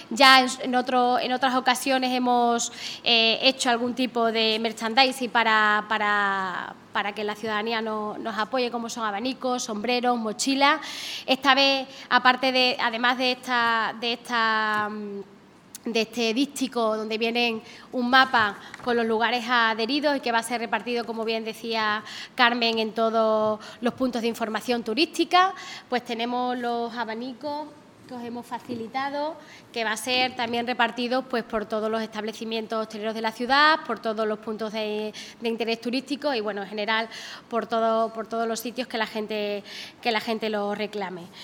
Ya en otras ocasiones hemos hecho algún tipo de merchandising para que la ciudadanía nos apoye, como son abanicos, sombreros, mochilas. Esta vez, además de este díptico donde vienen un mapa con los lugares adheridos y que va a ser repartido, como bien decía Carmen, en todos los puntos de información turística, pues tenemos los abanicos que os hemos facilitado, que va a ser también repartido pues por todos los establecimientos hosteleros de la ciudad, por todos los puntos de interés turístico y, bueno, en general por todos los sitios que la gente lo reclame.